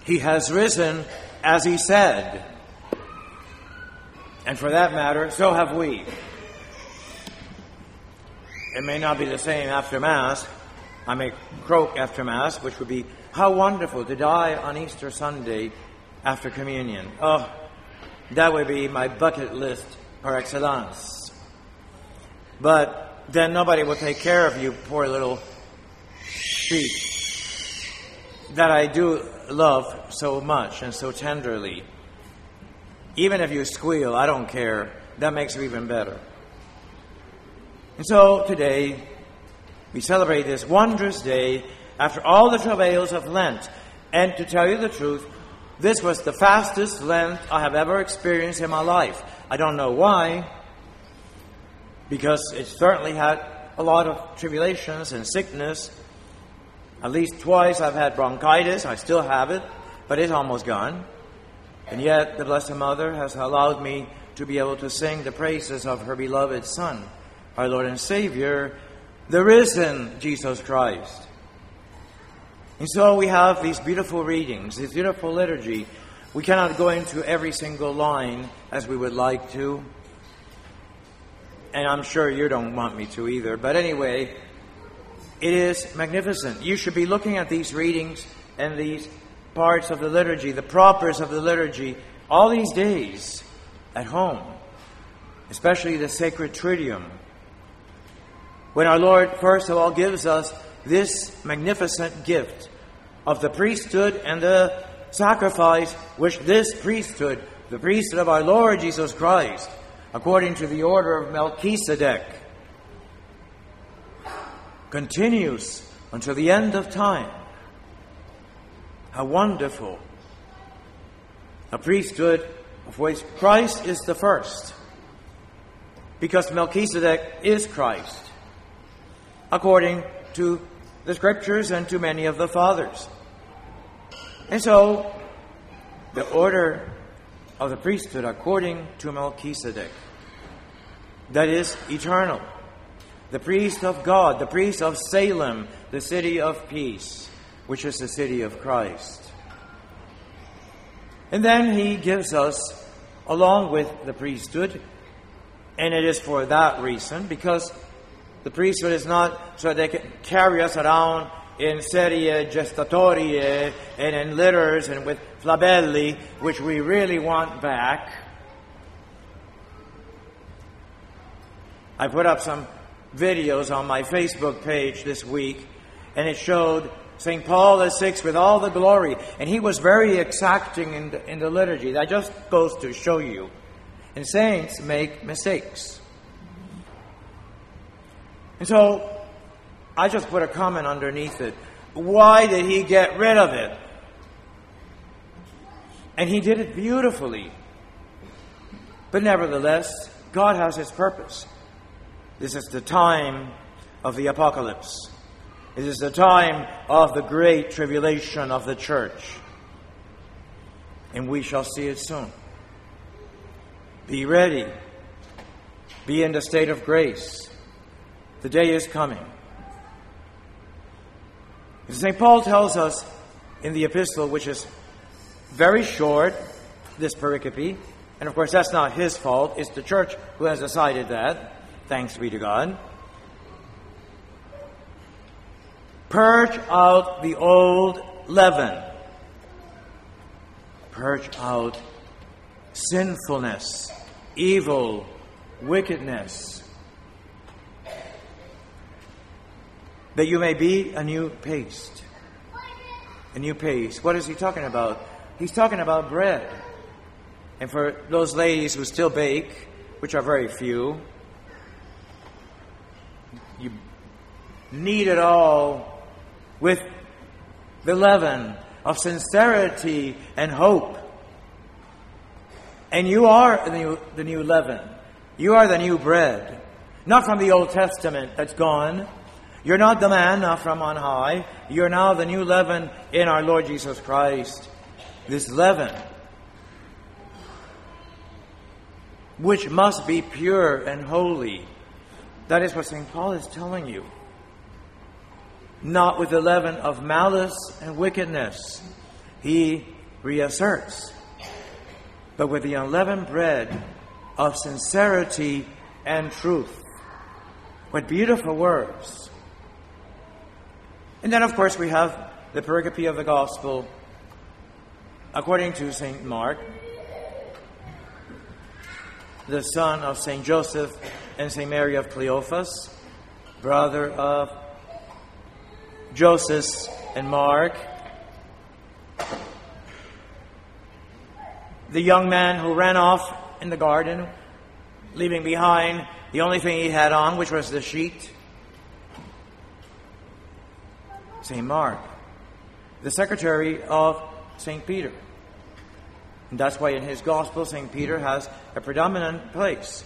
He has risen as he said. And for that matter, so have we. It may not be the same after Mass. I may croak after Mass, which would be how wonderful to die on Easter Sunday after communion. Oh, that would be my bucket list par excellence. But then nobody will take care of you, poor little sheep that I do love so much and so tenderly. Even if you squeal, I don't care. That makes you even better. And so today, we celebrate this wondrous day after all the travails of Lent. And to tell you the truth, this was the fastest Lent I have ever experienced in my life. I don't know why, because it certainly had a lot of tribulations and sickness. At least twice I've had bronchitis. I still have it, but it's almost gone. And yet the Blessed Mother has allowed me to be able to sing the praises of her beloved Son, our Lord and Savior, the risen Jesus Christ. And so we have these beautiful readings, this beautiful liturgy. We cannot go into every single line as we would like to. And I'm sure you don't want me to either. But anyway, it is magnificent. You should be looking at these readings and these parts of the liturgy, the propers of the liturgy, all these days at home, especially the Sacred Triduum, when our Lord, first of all, gives us this magnificent gift of the priesthood and the sacrifice which this priesthood, the priesthood of our Lord Jesus Christ, according to the order of Melchizedek, continues until the end of time. How wonderful! A priesthood of which Christ is the first, because Melchizedek is Christ, according to the Scriptures and to many of the Fathers. And so, the order of the priesthood according to Melchizedek, that is eternal, the priest of God, the priest of Salem, the city of peace, which is the city of Christ. And then he gives us, along with the priesthood, and it is for that reason, because the priesthood is not so they can carry us around in serie gestatorie and in litters and with flabelli, which we really want back. I put up some videos on my Facebook page this week, and it showed St. Paul VI with all the glory, and he was very exacting in the liturgy. That just goes to show you. And saints make mistakes. And so, I just put a comment underneath it. Why did he get rid of it? And he did it beautifully. But nevertheless, God has his purpose. This is the time of the apocalypse. It is the time of the great tribulation of the church. And we shall see it soon. Be ready. Be in the state of grace. The day is coming. St. Paul tells us in the epistle, which is very short, this pericope, and of course that's not his fault, it's the church who has decided that, thanks be to God. Purge out the old leaven. Purge out sinfulness, evil, wickedness, that you may be a new paste. A new paste. What is he talking about? He's talking about bread. And for those ladies who still bake, which are very few, you knead it all with the leaven of sincerity and hope. And you are the new leaven. You are the new bread. Not from the Old Testament that's gone. You're not the manna from on high. You're now the new leaven in our Lord Jesus Christ. This leaven, which must be pure and holy. That is what St. Paul is telling you. Not with the leaven of malice and wickedness. He reasserts, but with the unleavened bread of sincerity and truth. What beautiful words. And then, of course, we have the pericope of the Gospel according to St. Mark, the son of St. Joseph and St. Mary of Cleophas, brother of Joseph and Mark, the young man who ran off in the garden, leaving behind the only thing he had on, which was the sheet. St. Mark, the secretary of St. Peter. And that's why in his gospel, St. Peter has a predominant place.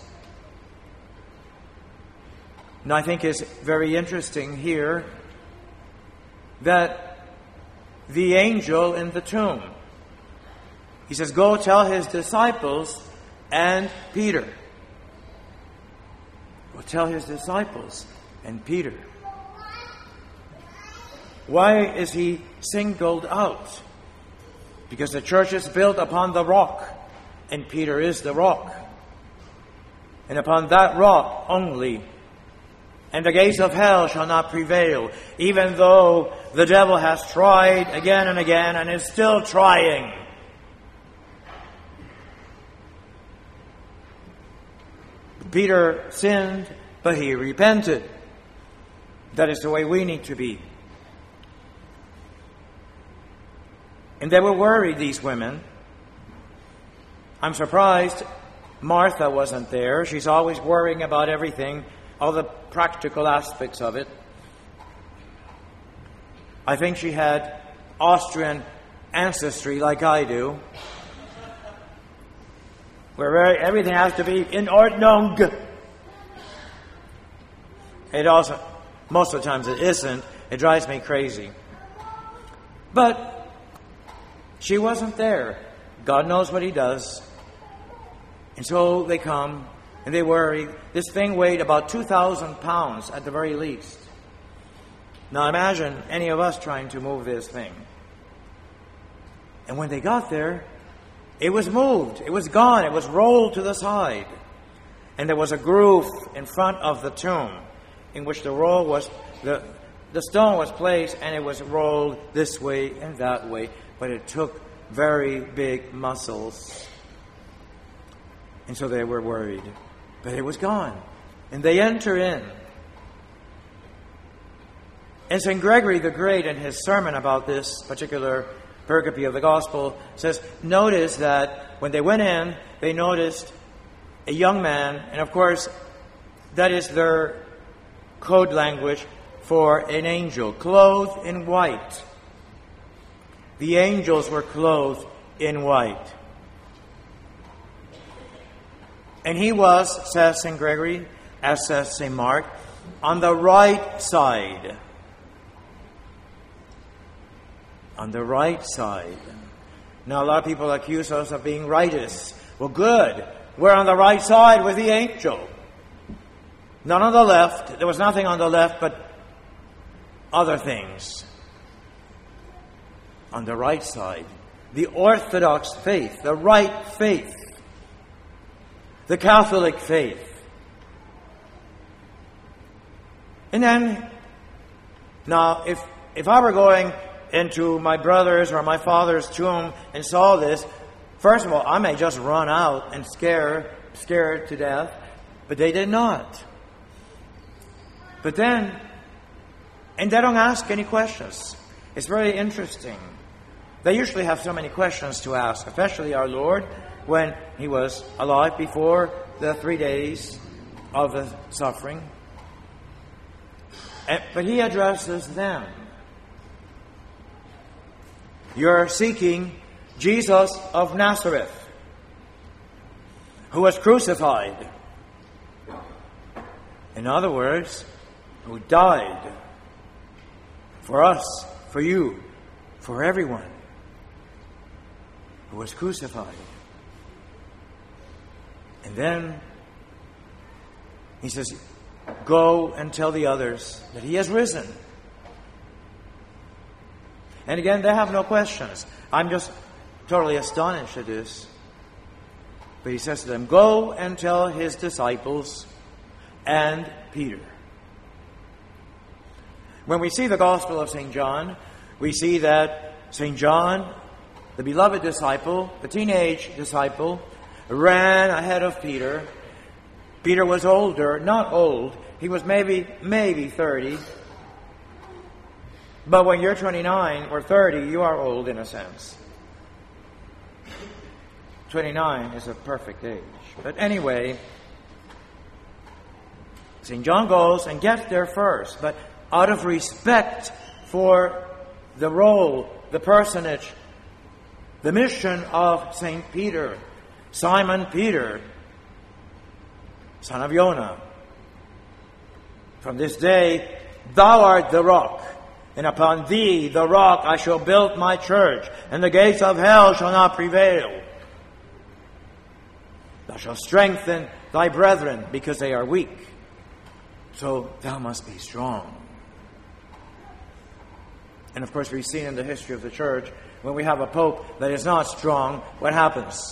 And I think it's very interesting here that the angel in the tomb, he says, go tell his disciples and Peter. Go tell his disciples and Peter. Why is he singled out? Because the church is built upon the rock, and Peter is the rock. And upon that rock only. And the gates of hell shall not prevail, even though the devil has tried again and again and is still trying. Peter sinned, but he repented. That is the way we need to be. And they were worried, these women. I'm surprised Martha wasn't there. She's always worrying about everything, all the practical aspects of it. I think she had Austrian ancestry like I do, where everything has to be in Ordnung. It also, most of the times it isn't. It drives me crazy. But she wasn't there. God knows what He does. And so they come and they worry. This thing weighed about 2,000 pounds at the very least. Now imagine any of us trying to move this thing. And when they got there, it was moved. It was gone. It was rolled to the side. And there was a groove in front of the tomb in which the stone was placed, and it was rolled this way and that way. But it took very big muscles. And so they were worried. But it was gone. And they enter in. And St. Gregory the Great, in his sermon about this particular pericope of the Gospel, says, notice that when they went in, they noticed a young man, and of course, that is their code language for an angel, clothed in white. The angels were clothed in white. And he was, says St. Gregory, as says St. Mark, on the right side. On the right side. Now, a lot of people accuse us of being rightists. Well, good. We're on the right side with the angel. Not on the left. There was nothing on the left but other things. On the right side. The Orthodox faith. The right faith. The Catholic faith. And then, now, if I were going into my brother's or my father's tomb and saw this, first of all, I may just run out and scared to death, but they did not. But then, and they don't ask any questions. It's very interesting. They usually have so many questions to ask, especially our Lord when He was alive before the 3 days of the suffering. But He addresses them. You're seeking Jesus of Nazareth, who was crucified. In other words, who died for us, for you, for everyone, who was crucified. And then He says, go and tell the others that He has risen. And again, they have no questions. I'm just totally astonished at this. But he says to them, "Go and tell his disciples and Peter." When we see the Gospel of St. John, we see that St. John, the beloved disciple, the teenage disciple, ran ahead of Peter. Peter was older, not old. He was maybe 30. But when you're 29 or 30, you are old in a sense. 29 is a perfect age. But anyway, St. John goes and gets there first. But out of respect for the role, the personage, the mission of St. Peter, Simon Peter, son of Jonah, from this day, thou art the rock, and upon thee, the rock, I shall build my church, and the gates of hell shall not prevail. Thou shalt strengthen thy brethren, because they are weak. So thou must be strong. And of course, we've seen in the history of the church, when we have a pope that is not strong, what happens?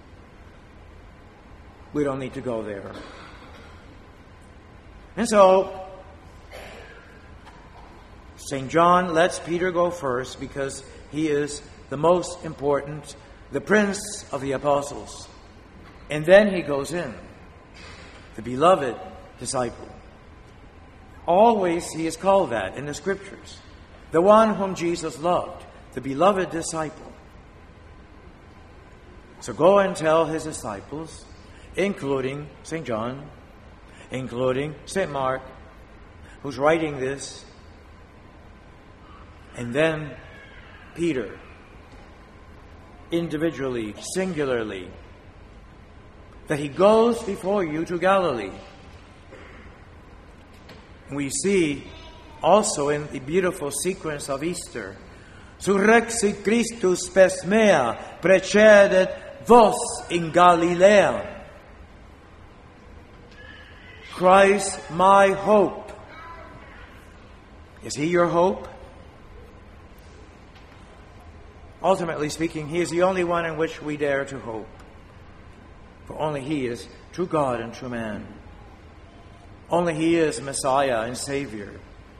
We don't need to go there. And so, St. John lets Peter go first because he is the most important, the prince of the apostles. And then he goes in, the beloved disciple. Always he is called that in the Scriptures. The one whom Jesus loved, the beloved disciple. So go and tell his disciples, including St. John, including St. Mark, who's writing this, and then Peter, individually, singularly, that he goes before you to Galilee. We see also in the beautiful sequence of Easter, Surrexit Christus pes mea, precedet vos in Galilea. Christ, my hope. Is he your hope? Ultimately speaking, he is the only one in which we dare to hope. For only he is true God and true man. Only he is Messiah and Savior.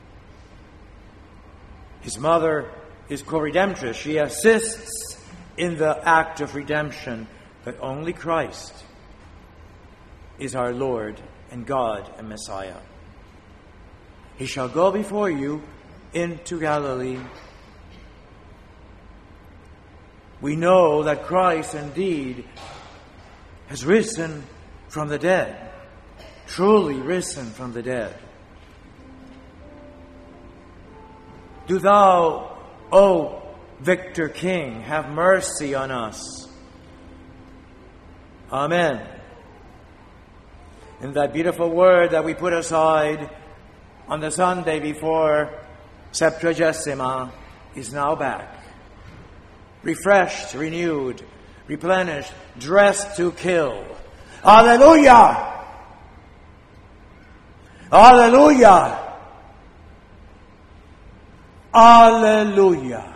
His mother is co-redemptress. She assists in the act of redemption. But only Christ is our Lord and God and Messiah. He shall go before you into Galilee. We know that Christ indeed has risen from the dead, truly risen from the dead. Do thou, O Victor King, have mercy on us. Amen. And that beautiful word that we put aside on the Sunday before Septuagesima is now back. Refreshed, renewed, replenished, dressed to kill. Hallelujah! Hallelujah! Hallelujah!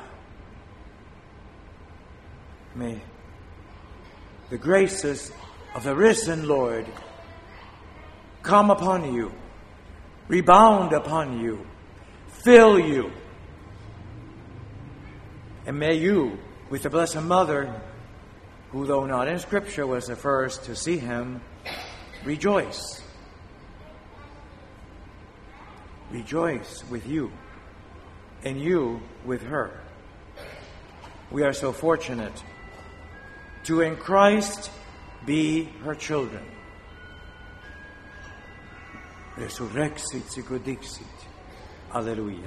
May the graces of the risen Lord come upon you, rebound upon you, fill you. And may you, with the Blessed Mother, who though not in Scripture was the first to see him, rejoice. Rejoice with you, and you with her. We are so fortunate to in Christ be her children. Resurrexit sicut dixit. Alleluia.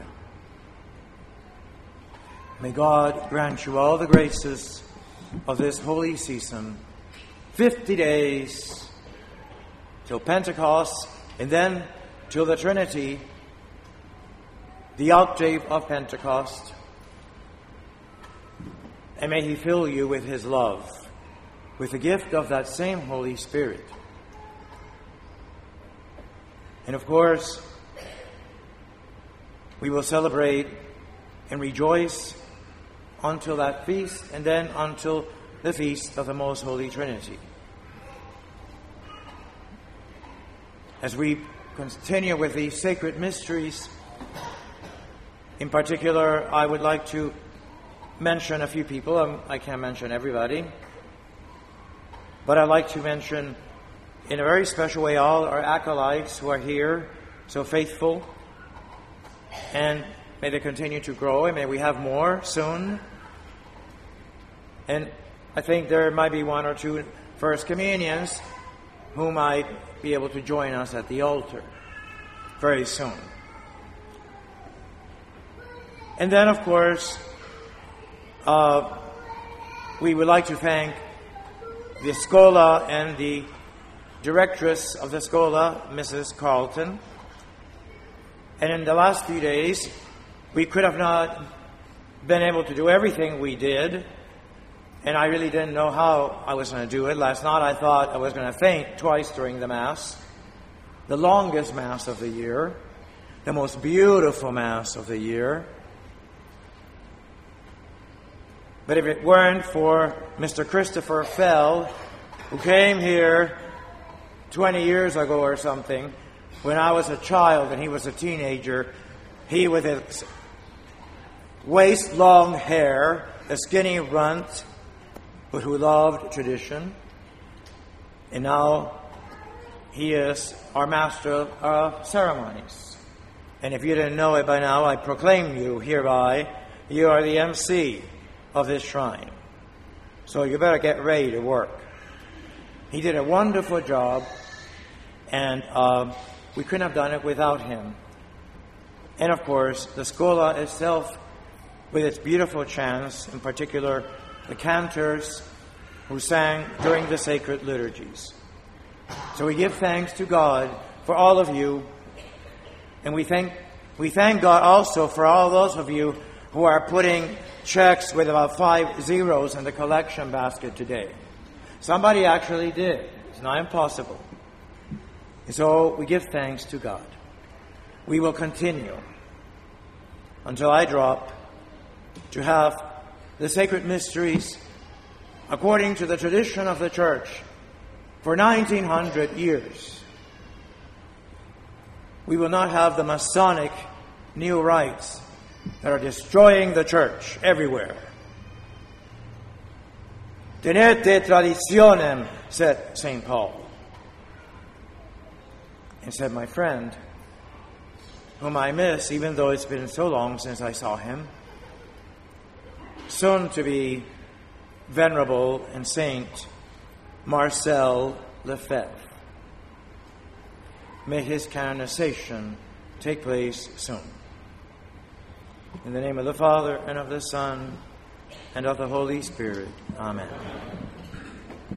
May God grant you all the graces of this holy season, 50 days till Pentecost, and then till the Trinity, the octave of Pentecost. And may he fill you with his love, with the gift of that same Holy Spirit. And of course, we will celebrate and rejoice until that feast, and then until the feast of the Most Holy Trinity. As we continue with these sacred mysteries, in particular, I would like to mention a few people. I can't mention everybody, but I'd like to mention in a very special way all our acolytes who are here, so faithful, and may they continue to grow, and may we have more soon. And I think there might be one or two First Communions who might be able to join us at the altar very soon. And then, of course, we would like to thank the Schola and the directress of the Schola, Mrs. Carlton. And in the last few days, we could have not been able to do everything we did, and I really didn't know how I was going to do it. Last night I thought I was going to faint twice during the Mass, the longest Mass of the year, the most beautiful Mass of the year. But if it weren't for Mr. Christopher Fell, who came here 20 years ago or something, when I was a child and he was a teenager, he with his waist-long hair, a skinny runt, but who loved tradition. And now he is our master of ceremonies. And if you didn't know it by now, I proclaim you hereby, you are the MC of this shrine. So you better get ready to work. He did a wonderful job, and we couldn't have done it without him. And of course, the Schola itself, with its beautiful chants, in particular the cantors who sang during the sacred liturgies. So we give thanks to God for all of you, and we thank God also for all those of you who are putting checks with about 5 zeros in the collection basket today. Somebody actually did. It's not impossible. And so we give thanks to God. We will continue until I drop to have the sacred mysteries according to the tradition of the Church for 1900 years. We will not have the Masonic new rites that are destroying the Church everywhere. Tenete traditionem, said St. Paul. And said, my friend, whom I miss, even though it's been so long since I saw him, soon to be Venerable and Saint Marcel Lefebvre. May his canonization take place soon. In the name of the Father, and of the Son, and of the Holy Spirit. Amen.